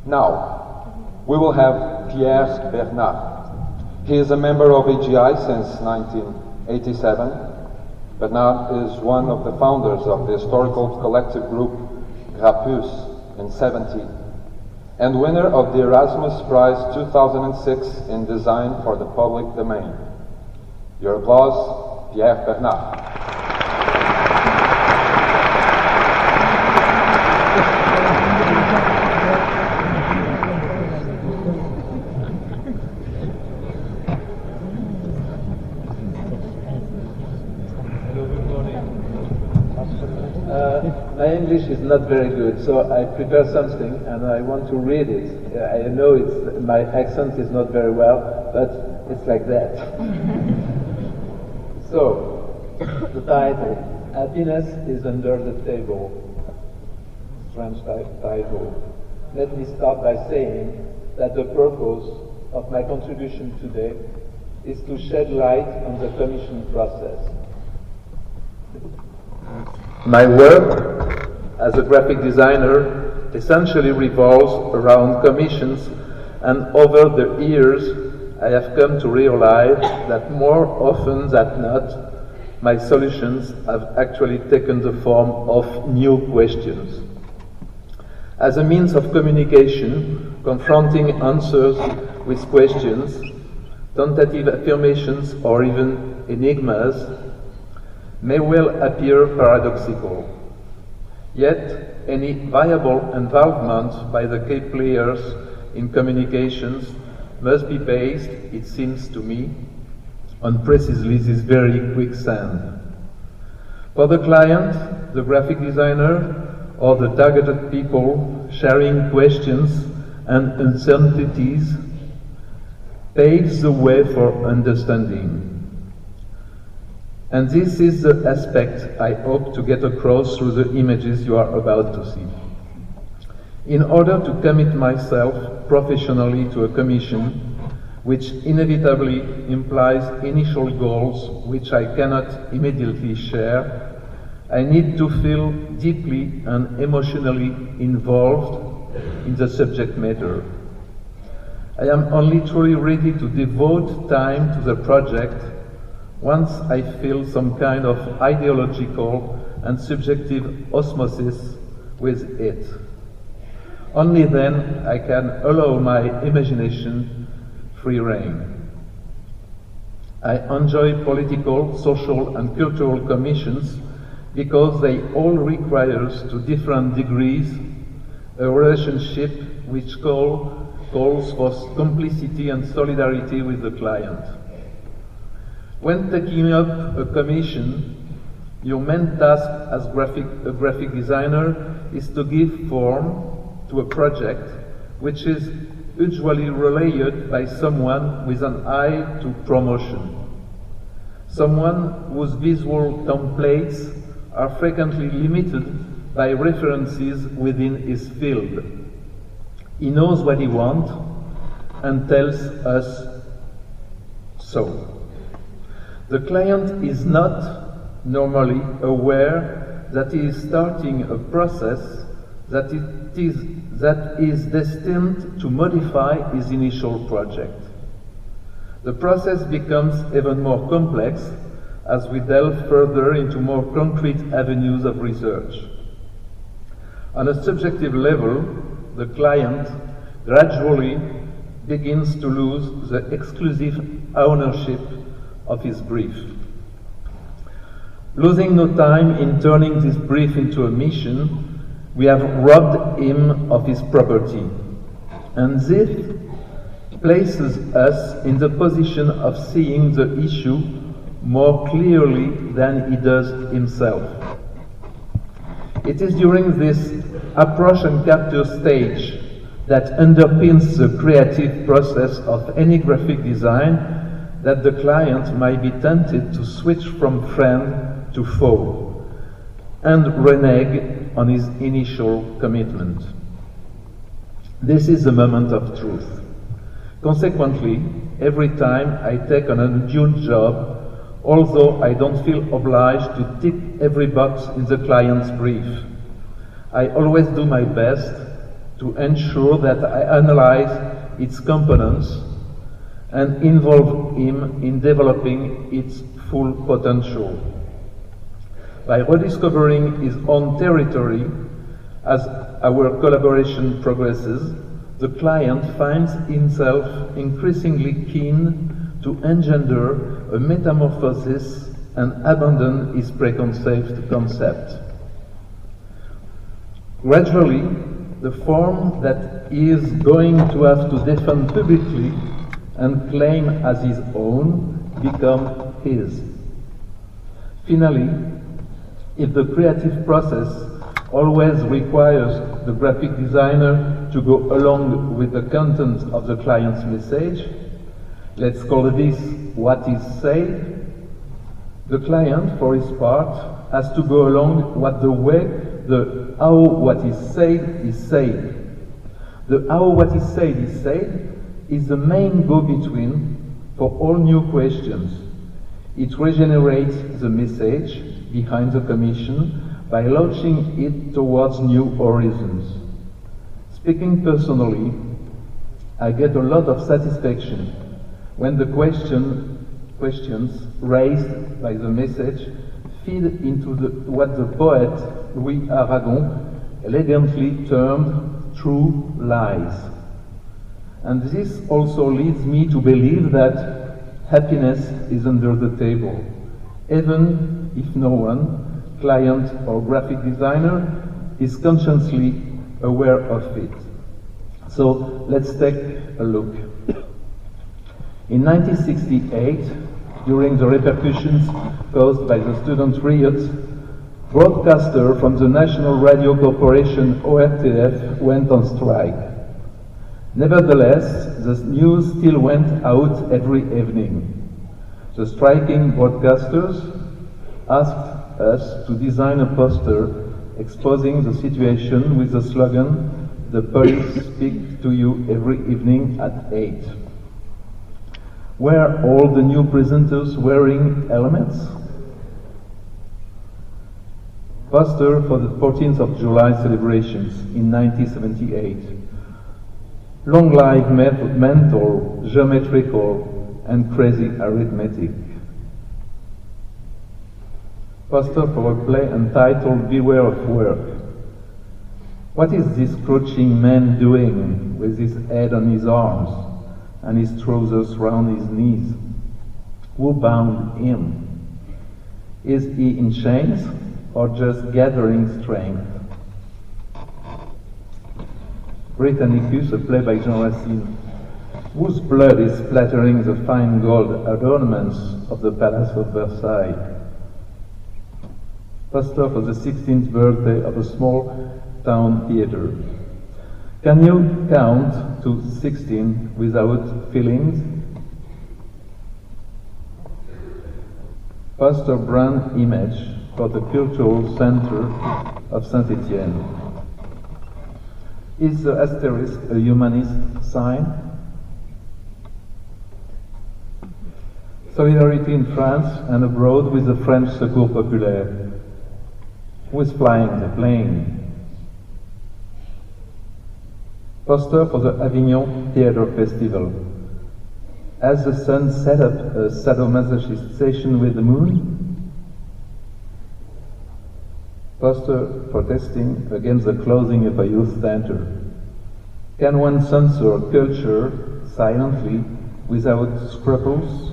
Now, we will have Pierre Bernard. He is a member of AGI since 1987. Bernard is one of the founders of the historical collective group Grapus in 70, and winner of the Erasmus Prize 2006 in Design for the Public Domain. Your applause, Pierre Bernard. My English is not very good, so I prepare something and I want to read it. I know my accent is not very well, but it's like that. So, the title, Happiness is Under the Table. Strange title. Let me start by saying that the purpose of my contribution today is to shed light on the commission process. My work as a graphic designer essentially revolves around commissions, and over the years I have come to realize that more often than not, my solutions have actually taken the form of new questions. As a means of communication, confronting answers with questions, tentative affirmations, or even enigmas may well appear paradoxical. Yet, any viable involvement by the key players in communications must be based, it seems to me, on precisely this very quicksand. For the client, the graphic designer, or the targeted people sharing questions and uncertainties paves the way for understanding. And this is the aspect I hope to get across through the images you are about to see. In order to commit myself professionally to a commission, which inevitably implies initial goals which I cannot immediately share, I need to feel deeply and emotionally involved in the subject matter. I am only truly ready to devote time to the project once I feel some kind of ideological and subjective osmosis with it. Only then I can allow my imagination free rein. I enjoy political, social, and cultural commissions because they all require, to different degrees, a relationship which calls for complicity and solidarity with the client. When taking up a commission, your main task as a graphic designer is to give form to a project which is usually relayed by someone with an eye to promotion. Someone whose visual templates are frequently limited by references within his field. He knows what he wants and tells us so. The client is not normally aware that he is starting a process that is destined to modify his initial project. The process becomes even more complex as we delve further into more concrete avenues of research. On a subjective level, the client gradually begins to lose the exclusive ownership of his brief. Losing no time in turning this brief into a mission, we have robbed him of his property. And this places us in the position of seeing the issue more clearly than he does himself. It is during this approach and capture stage that underpins the creative process of any graphic design that the client might be tempted to switch from friend to foe and renege on his initial commitment. This is the moment of truth. Consequently, every time I take on a new job, although I don't feel obliged to tick every box in the client's brief, I always do my best to ensure that I analyze its components and involve him in developing its full potential. By rediscovering his own territory as our collaboration progresses, the client finds himself increasingly keen to engender a metamorphosis and abandon his preconceived concept. Gradually, the form that he is going to have to defend publicly and claim as his own becomes his. Finally, if the creative process always requires the graphic designer to go along with the content of the client's message, let's call this what is said, the client, for his part, has to go along with the how what is said is said. The how what is said is the main go-between for all new questions. It regenerates the message behind the commission by launching it towards new horizons. Speaking personally, I get a lot of satisfaction when the questions raised by the message feed into what the poet Louis Aragon elegantly termed true lies. And this also leads me to believe that happiness is under the table, even if no one, client or graphic designer, is consciously aware of it. So let's take a look. In 1968, during the repercussions caused by the student riots, broadcaster from the National Radio Corporation ORTF went on strike. Nevertheless, the news still went out every evening. The striking broadcasters asked us to design a poster exposing the situation with the slogan, "The police speak to you every evening at 8. Were all the new presenters wearing helmets? Poster for the 14th of July celebrations in 1978. Long life mental, geometrical, and crazy arithmetic. Poster for a play entitled Beware of Work. What is this crouching man doing with his head on his arms and his trousers round his knees? Who bound him? Is he in chains or just gathering strength? Britannicus, a play by Jean Racine. Whose blood is splattering the fine gold adornments of the Palace of Versailles? Poster for the 16th birthday of a small town theater. Can you count to 16 without feelings? Poster brand image for the Cultural Center of Saint-Étienne. Is the asterisk a humanist sign? Solidarity in France and abroad with the French Secours Populaire. Who is flying the plane? Poster for the Avignon Theatre Festival. Has the sun set up a sadomasochist station with the moon? Poster protesting against the closing of a youth center. Can one censor culture silently without scruples?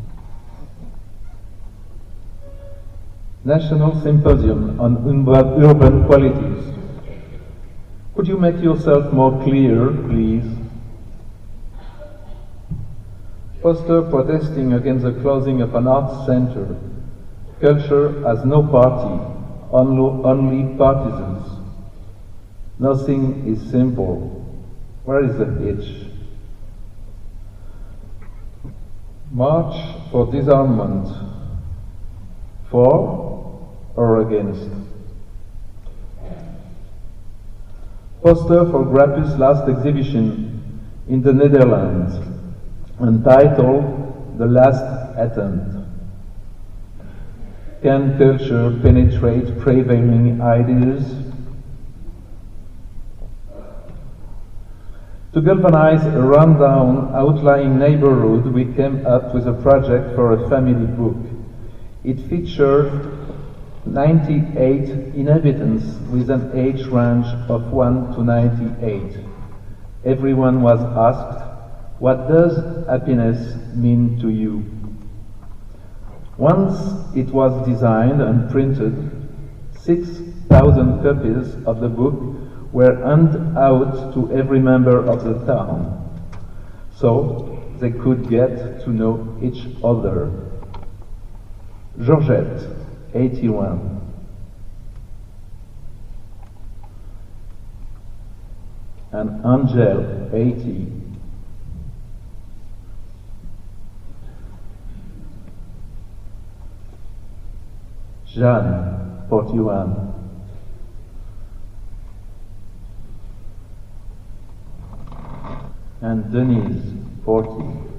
National Symposium on Urban Qualities. Could you make yourself more clear, please? Poster protesting against the closing of an arts center. Culture has no party, only partisans. Nothing is simple. Where is the hitch? March for disarmament. For or against? Poster for Grappus' last exhibition in the Netherlands, entitled The Last Attempt. Can culture penetrate prevailing ideas? To galvanize a rundown, outlying neighborhood, we came up with a project for a family book. It featured 98 inhabitants with an age range of 1 to 98. Everyone was asked, "What does happiness mean to you?" Once it was designed and printed, 6,000 copies of the book were handed out to every member of the town, so they could get to know each other. Georgette, 81. And Angel, 80. Jeanne, 41. And Denise, 40.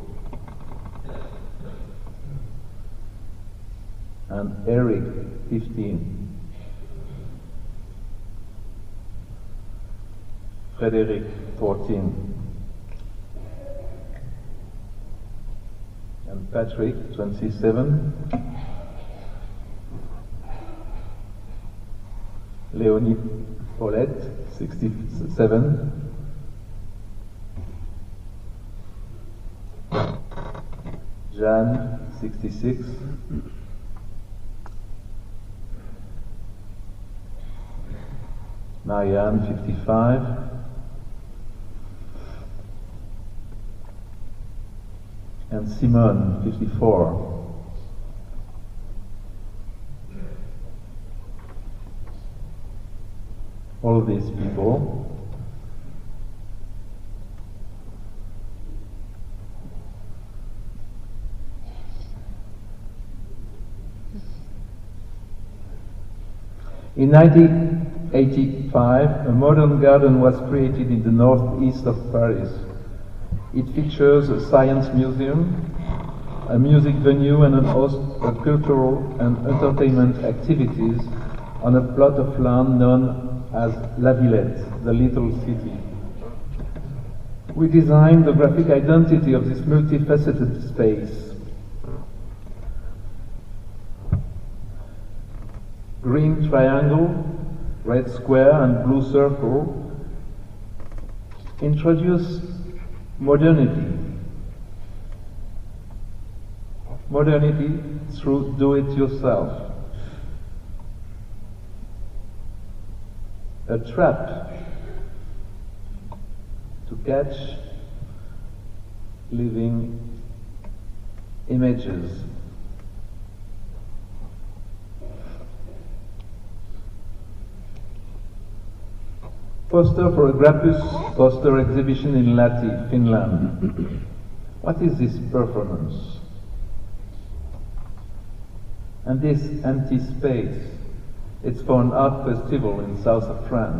And Eric, 15. Frédéric, 14. And Patrick, 27. Léonie Paulette, 67. Jeanne, 66. Marianne, 55. And Simone, 54. All these people in 1985, a modern garden was created in the northeast of Paris. It features a science museum, a music venue, and an host of cultural and entertainment activities on a plot of land known as La Villette, the little city. We designed the graphic identity of this multifaceted space. Green triangle, red square, and blue circle introduce modernity. Modernity through do-it-yourself. A trap to catch living images. Poster for a Grappus poster exhibition in Lahti, Finland. What is this performance? And this empty space? It's for an art festival in south of France.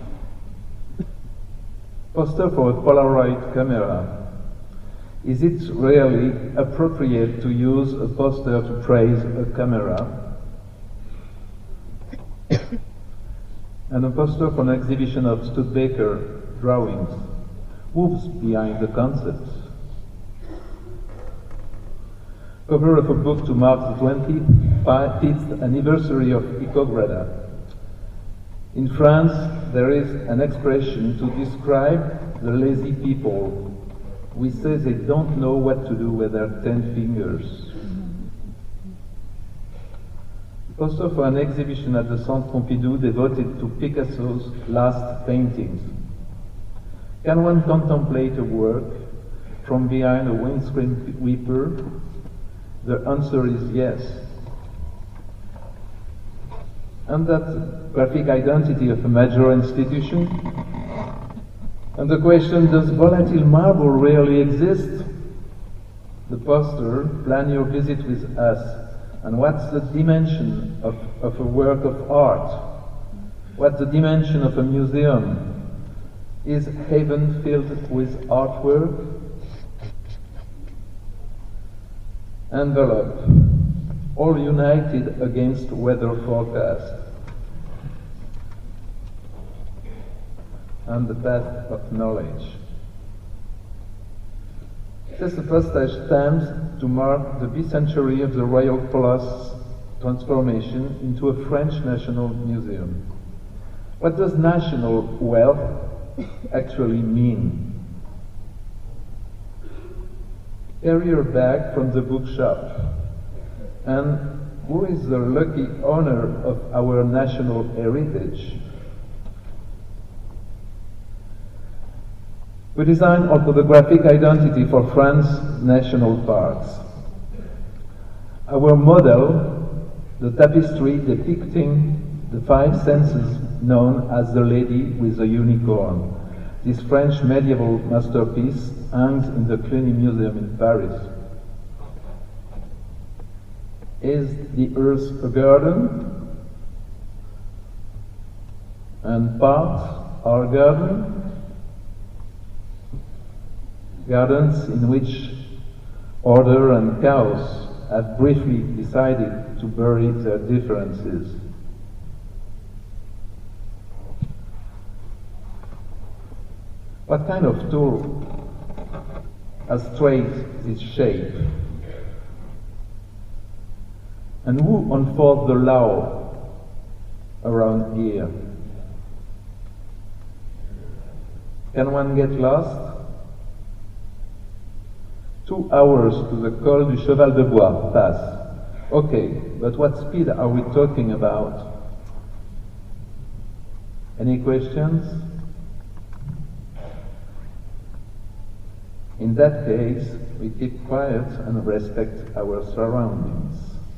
Poster for a Polaroid camera. Is it really appropriate to use a poster to praise a camera? And a poster for an exhibition of Studebaker drawings. Who's behind the concept? Cover of a book to mark the 25th anniversary of Icograda. In France, there is an expression to describe the lazy people. We say they don't know what to do with their 10 fingers. Poster for an exhibition at the Centre Pompidou devoted to Picasso's last paintings. Can one contemplate a work from behind a windscreen wiper? The answer is yes. And that graphic identity of a major institution? And the question, does volatile marble really exist? The poster, plan your visit with us. And what's the dimension of a work of art? What's the dimension of a museum? Is heaven filled with artwork? Envelope, all united against weather forecast. And the path of knowledge. This postage stamps to mark the bicentenary of the Royal Palace transformation into a French national museum. What does national wealth actually mean? Carry her back from the bookshop. And who is the lucky owner of our national heritage? We designed also the graphic identity for France's national parks. Our model, the tapestry depicting the five senses known as the Lady with the Unicorn. This French medieval masterpiece hangs in the Cluny Museum in Paris. Is the earth a garden? And part our garden? Gardens in which order and chaos have briefly decided to bury their differences. What kind of tool has traced this shape? And who enforced the law around here? Can one get lost? 2 hours to the Col du Cheval de Bois pass. Okay, but what speed are we talking about? Any questions? In that case, we keep quiet and respect our surroundings.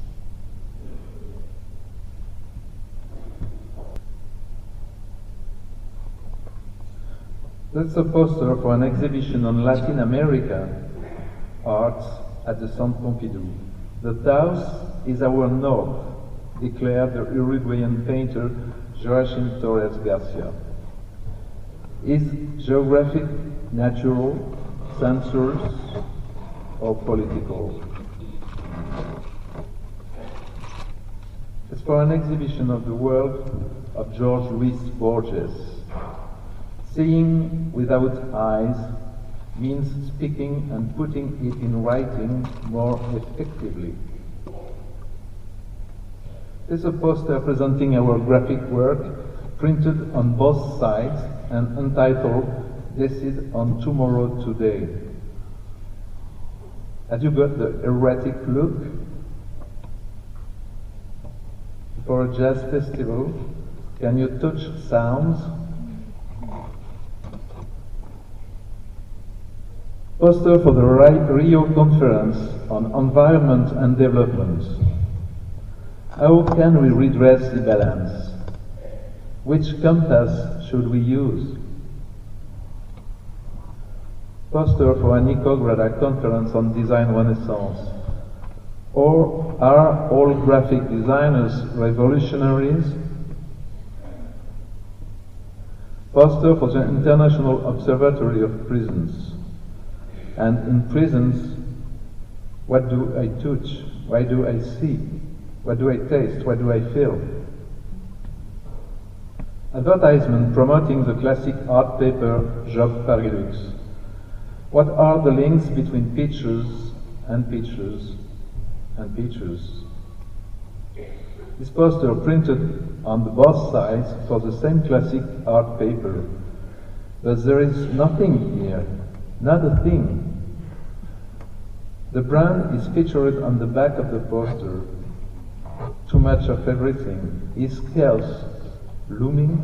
That's a poster for an exhibition on Latin America arts at the Centre Pompidou. The south is our north, declared the Uruguayan painter Joachim Torres Garcia. Is geographic natural, census, or political? It's for an exhibition of the work of George Luis Borges. Seeing without eyes means speaking and putting it in writing more effectively. This is a poster presenting our graphic work, printed on both sides and entitled Decide on Tomorrow Today. Have you got the erratic look? For a jazz festival, can you touch sounds? Poster for the Rio Conference on Environment and Development. How can we redress the balance? Which compass should we use? Poster for an Nicograda Conference on Design Renaissance. Or are all graphic designers revolutionaries? Poster for the International Observatory of Prisons. And in prisons, what do I touch? What do I see? What do I taste? What do I feel? Advertisement promoting the classic art paper Job Parilux. What are the links between pictures and pictures and pictures? This poster printed on the both sides for the same classic art paper. But there is nothing here. Not a thing. The brand is featured on the back of the poster. Too much of everything. Is chaos looming?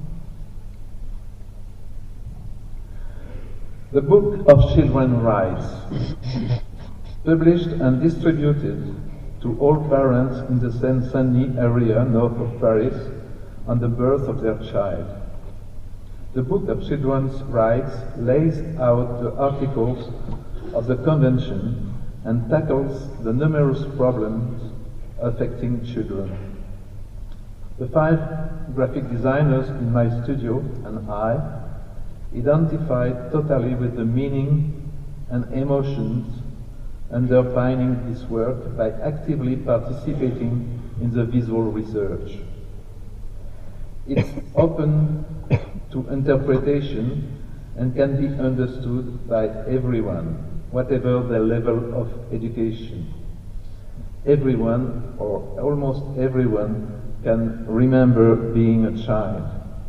The Book of Children's Rights, published and distributed to all parents in the Seine-Saint-Denis area north of Paris on the birth of their child. The Book of Children's Rights lays out the articles of the Convention and tackles the numerous problems affecting children. The 5 graphic designers in my studio and I identified totally with the meaning and emotions underpinning this work by actively participating in the visual research. It's open to interpretation and can be understood by everyone. whatever their level of education. Everyone, or almost everyone, can remember being a child.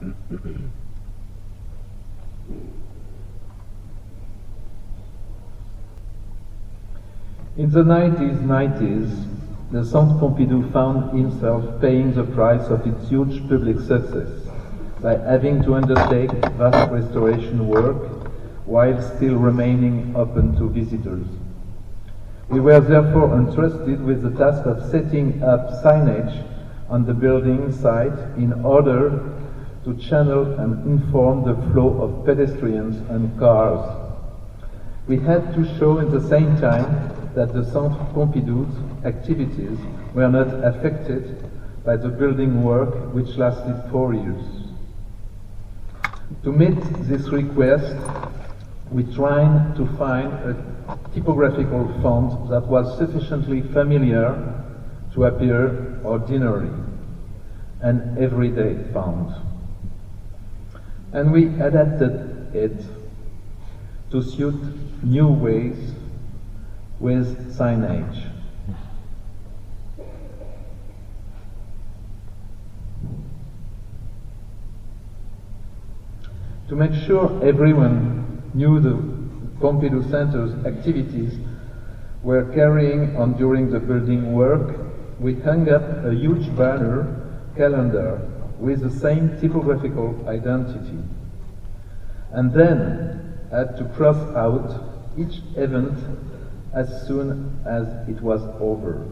In the 1990s, the Centre Pompidou found himself paying the price of its huge public success by having to undertake vast restoration work while still remaining open to visitors. We were therefore entrusted with the task of setting up signage on the building site in order to channel and inform the flow of pedestrians and cars. We had to show at the same time that the Centre Pompidou's activities were not affected by the building work, which lasted 4 years. To meet this request, we tried to find a typographical font that was sufficiently familiar to appear ordinary and everyday font. And we adapted it to suit new ways with signage. To make sure everyone knew the Pompidou Centre's activities were carrying on during the building work, we hung up a huge banner calendar with the same typographical identity, and then had to cross out each event as soon as it was over.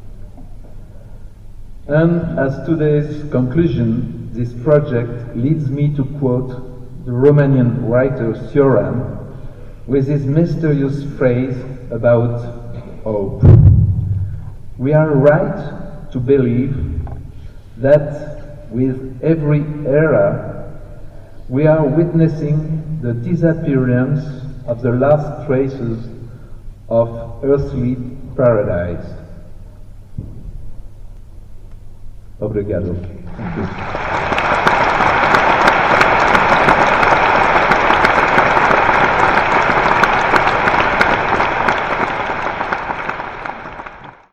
And as today's conclusion, this project leads me to quote the Romanian writer Cioran with his mysterious phrase about hope. We are right to believe that with every era we are witnessing the disappearance of the last traces of earthly paradise. Obrigado. Thank you.